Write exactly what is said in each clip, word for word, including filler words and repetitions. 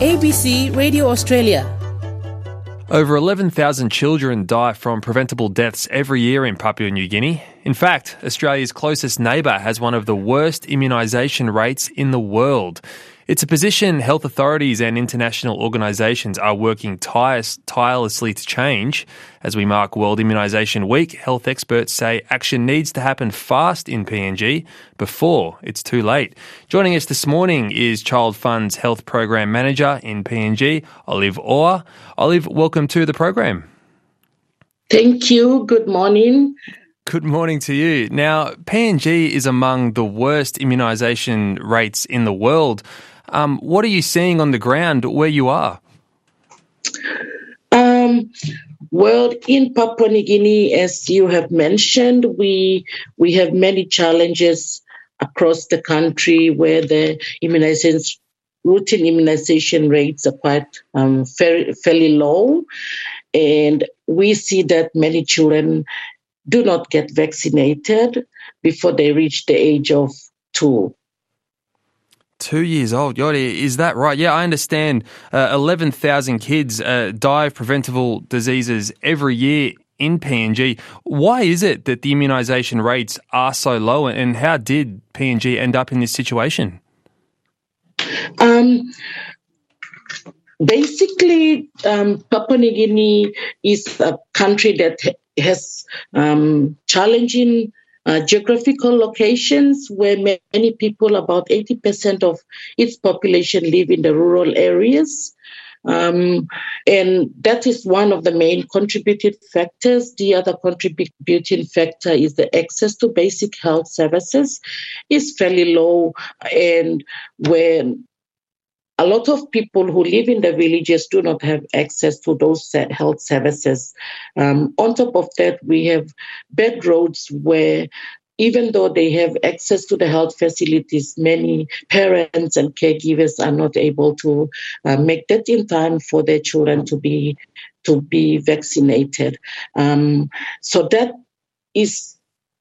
A B C Radio Australia. Over eleven thousand children die from preventable deaths every year in Papua New Guinea. In fact, Australia's closest neighbour has one of the worst immunisation rates in the world. It's a position health authorities and international organisations are working tire- tirelessly to change. As we mark World Immunisation Week, health experts say action needs to happen fast in P N G before it's too late. Joining us this morning is Child Fund's Health Program Manager in P N G, Olive Orr. Olive, welcome to the program. Thank you. Good morning. Good morning to you. Now, P N G is among the worst immunisation rates in the world. Um, what are you seeing on the ground where you are? Um, well, in Papua New Guinea, as you have mentioned, we we have many challenges across the country where the immunization, routine immunization rates are quite um, fairly, fairly low. And we see that many children do not get vaccinated before they reach the age of two. Two years old, Yodi, is that right? Yeah, I understand uh, eleven thousand kids uh, die of preventable diseases every year in P N G. Why is it that the immunisation rates are so low, and how did P N G end up in this situation? Um, basically, um, Papua New Guinea is a country that has um, challenging Uh, geographical locations where many people, about eighty percent of its population, live in the rural areas. Um, and that is one of the main contributing factors. The other contributing factor is the access to basic health services is fairly low, and when a lot of people who live in the villages do not have access to those health services. Um, on top of that, we have bad roads where, even though they have access to the health facilities, many parents and caregivers are not able to uh, make that in time for their children to be to be vaccinated. Um, so that is.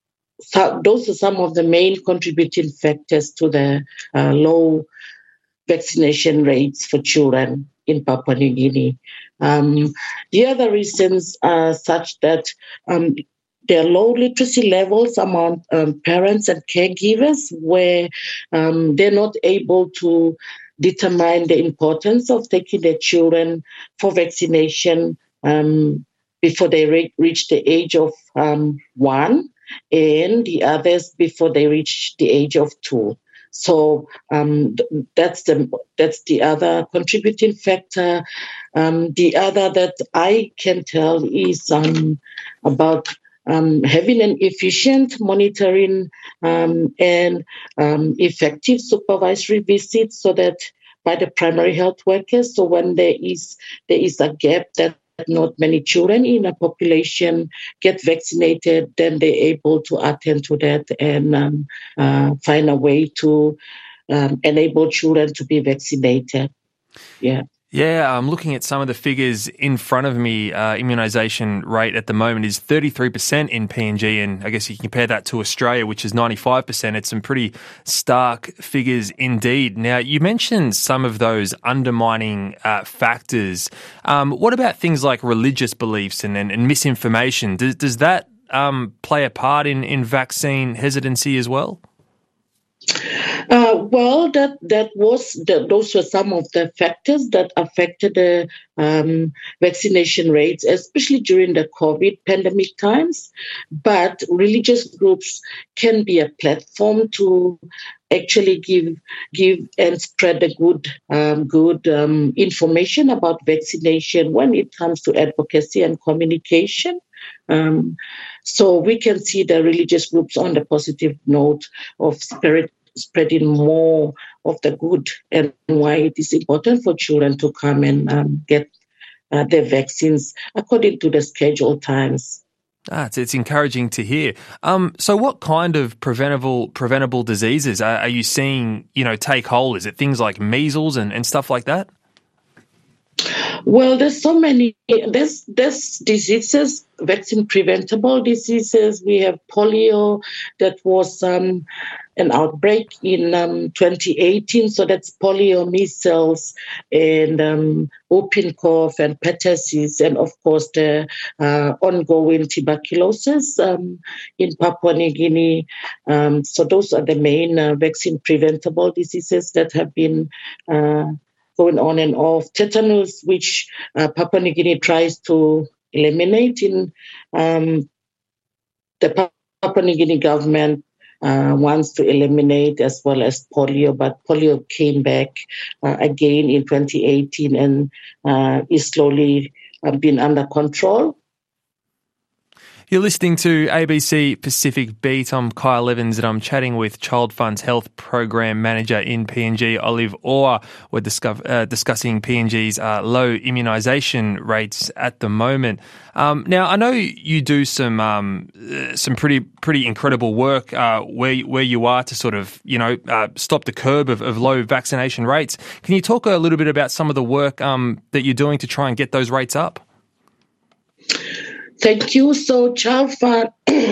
So those are some of the main contributing factors to the uh, low vaccination rates for children in Papua New Guinea. Um, the other reasons are such that um, there are low literacy levels among um, parents and caregivers, where um, they're not able to determine the importance of taking their children for vaccination um, before they re- reach the age of um, one, and the others before they reach the age of two. So um, that's the that's the other contributing factor. Um, the other that I can tell is um, about um, having an efficient monitoring um, and um, effective supervisory visits, so that by the primary health workers. So when there is there is a gap that not many children in a population get vaccinated, then they're able to attend to that and um, uh, find a way to um, enable children to be vaccinated. Yeah. Yeah, I'm looking at some of the figures in front of me. Uh, immunisation rate at the moment is thirty-three percent in P N G, and I guess you can compare that to Australia, which is ninety-five percent. It's some pretty stark figures indeed. Now, you mentioned some of those undermining uh, factors. Um, what about things like religious beliefs and, and, and misinformation? Does, does that um, play a part in, in vaccine hesitancy as well? Uh, well, that that was the, those were some of the factors that affected the um, vaccination rates, especially during the COVID pandemic times. But religious groups can be a platform to actually give give and spread the good um, good um, information about vaccination when it comes to advocacy and communication. Um, so we can see the religious groups on the positive note of spirit. Spreading more of the good, and why it is important for children to come and um, get uh, their vaccines according to the scheduled times. Ah, it's, it's encouraging to hear. Um, so what kind of preventable preventable diseases are, are you seeing, you know, take hold? Is it things like measles and, and stuff like that? Well, there's so many, there's, there's diseases, vaccine preventable diseases. We have polio that was um, an outbreak in um, twenty eighteen. So that's polio, measles, and um, whooping cough and pertussis, and of course the uh, ongoing tuberculosis um, in Papua New Guinea. Um, so those are the main uh, vaccine-preventable diseases that have been uh, going on and off. Tetanus, which uh, Papua New Guinea tries to eliminate in um, the Papua New Guinea government uh, wants to eliminate, as well as polio, but polio came back uh, again in twenty eighteen and uh, is slowly uh, been under control. You're listening to A B C Pacific Beat. I'm Kyle Evans and I'm chatting with Child Fund's Health Program Manager in P N G, Olive Orr. We're discuss, uh, discussing P N G's uh, low immunisation rates at the moment. Um, now, I know you do some um, uh, some pretty pretty incredible work uh, where where you are to sort of, you know, uh, stop the curve of, of low vaccination rates. Can you talk a little bit about some of the work um, that you're doing to try and get those rates up? Thank you. So Child Fund,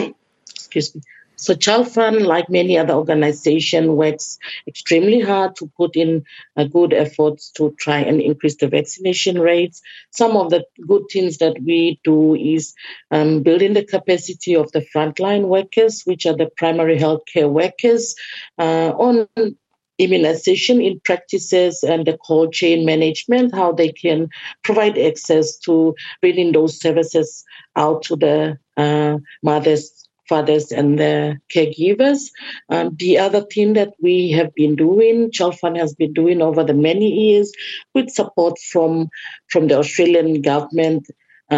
excuse me. So Child Fund, like many other organizations, works extremely hard to put in uh, good efforts to try and increase the vaccination rates. Some of the good things that we do is um, building the capacity of the frontline workers, which are the primary healthcare workers, uh, on immunization in practices and the cold chain management, how they can provide access to bringing those services out to the uh, mothers, fathers, and the caregivers. Um, the other thing that we have been doing, Child Fund has been doing over the many years, with support from, from the Australian government,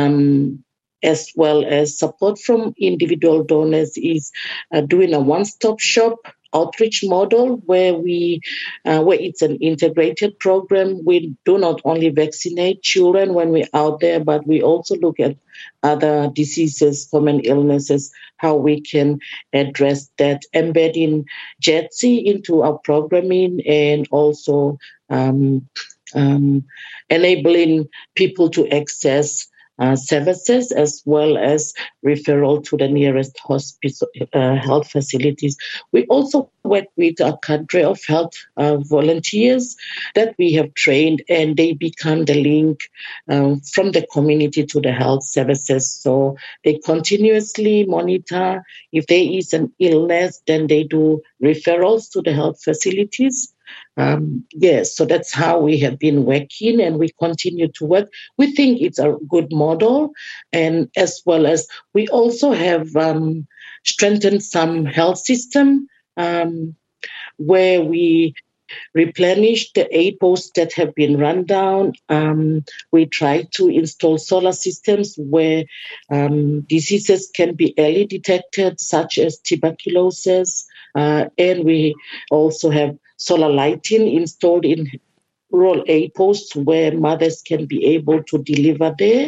um, as well as support from individual donors, is uh, doing a one-stop shop outreach model where we, uh, where it's an integrated program. We do not only vaccinate children when we're out there, but we also look at other diseases, common illnesses, how we can address that, embedding J E T S I into our programming, and also um, um, enabling people to access Uh, services, as well as referral to the nearest hospital uh, health facilities. We also work with a cadre of health uh, volunteers that we have trained, and they become the link um, from the community to the health services. So they continuously monitor. If there is an illness, then they do referrals to the health facilities. Um, yes, so that's how we have been working, and we continue to work. We think it's a good model, and as well as we also have um, strengthened some health system um, where we replenish the aid posts that have been run down. Um, we try to install solar systems where um, diseases can be early detected, such as tuberculosis, uh, and we also have solar lighting installed in rural aid posts where mothers can be able to deliver there.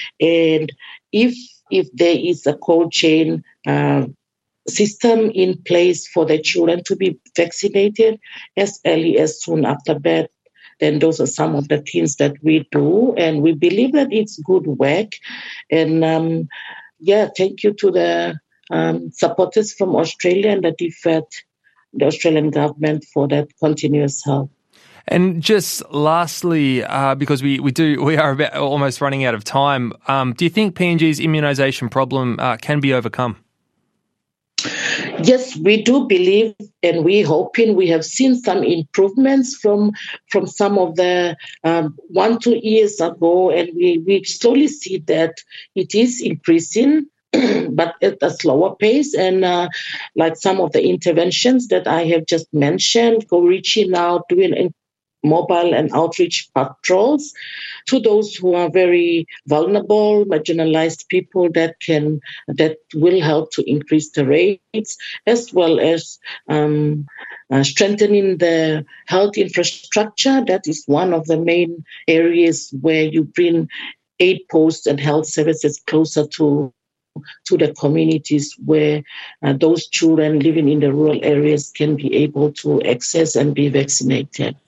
And if if there is a cold chain uh, system in place for the children to be vaccinated as early as soon after birth, then those are some of the things that we do. And we believe that it's good work. And um, yeah, thank you to the um, supporters from Australia and the D F A T, the Australian government, for that continuous help. And just lastly, uh, because we, we do we are about almost running out of time, um, do you think P N G's immunisation problem uh, can be overcome? Yes, we do believe, and we're hoping. We have seen some improvements from from some of the um, one, two years ago, and we, we slowly see that it is increasing, but at a slower pace. And uh, like some of the interventions that I have just mentioned, go reaching out, doing mobile and outreach patrols to those who are very vulnerable, marginalized people, that can that will help to increase the rates, as well as um, uh, strengthening the health infrastructure. That is one of the main areas where you bring aid posts and health services closer to to the communities, where uh, those children living in the rural areas can be able to access and be vaccinated.